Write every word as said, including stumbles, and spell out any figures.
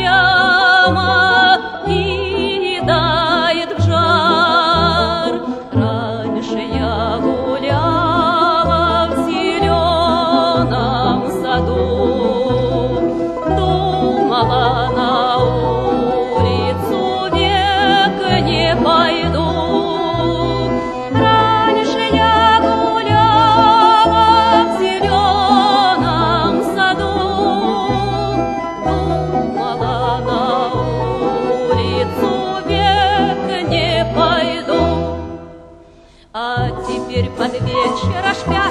прямо кидает в жар. Раньше я гуляла в зеленом саду, думала, на улицу век не пойду. Раньше я гуляла в зеленом саду, думала, на улицу век не пойду. А теперь под вечер аж пять